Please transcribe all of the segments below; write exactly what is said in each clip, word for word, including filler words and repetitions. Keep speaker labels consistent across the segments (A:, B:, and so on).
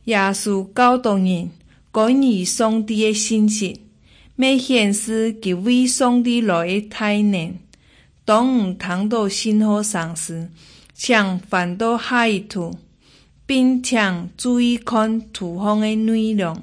A: 耶稣教导人关于上帝的信息，要显示其为上帝来的大能。当毋通到信号上时，请翻到下一图，并请注意看图上的内容。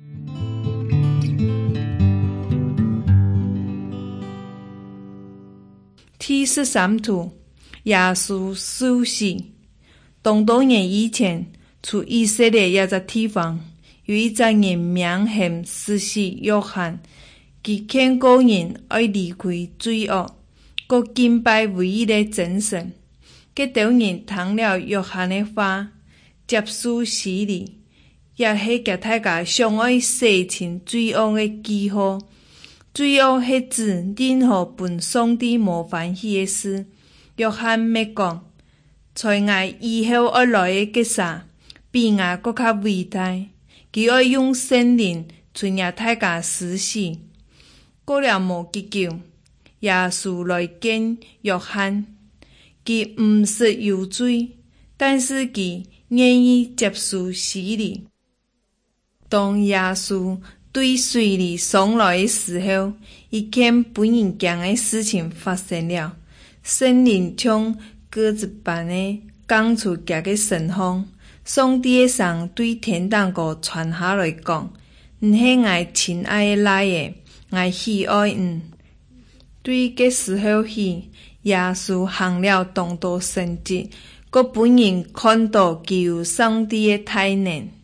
A: 第十三图，耶稣受死。当多年以前，在以色列一个地方，有一个人名喊施洗约翰，他劝告人要离开罪恶，佮敬拜唯一的真神。佮多人听了约翰的话，接受洗礼，也是给大家想要洗清罪恶的记号。罪恶是指任何本上帝无欢喜的事。约翰要讲，在我以后而来的吉萨，比我更加伟大。佢要用圣灵传入大家施洗。过了无几久，耶稣来见约翰，佢毋是有罪，但是佢愿意接受洗礼。当耶稣对水里上来的时候，一件不应惊的事情发生了。圣灵像鸽子般的降出家个神风，上帝的声对天堂国传下来讲：你是我亲爱的来的，我喜爱你。对个时候起，耶稣行了当多神迹，佮本人看到具有上帝的大能。